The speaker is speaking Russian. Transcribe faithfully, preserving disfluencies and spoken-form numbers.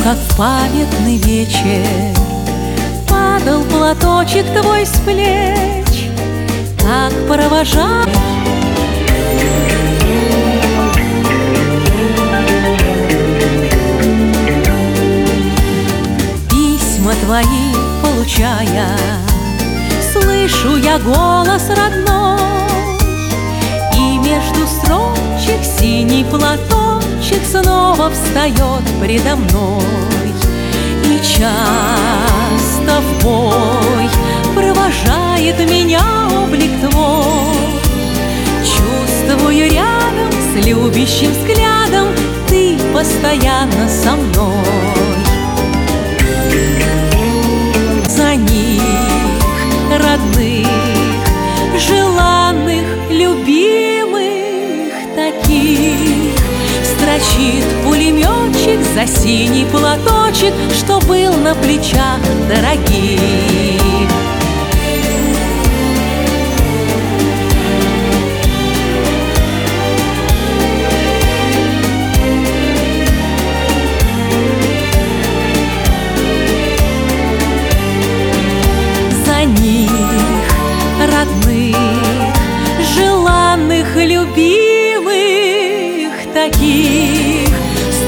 как в памятный вечер падал платочек твой с плеч, как провожал. Письма твои получая, слышу я голос родной, и между строчек синий платочек снова встает предо мной. И часто в бой провожает меня облик твой. Чувствую рядом с любящим взглядом ты постоянно со мной. За них, родных, желанных, любимых таких, строчит пулеметчик за синий платочек, что был на плечах дорогих.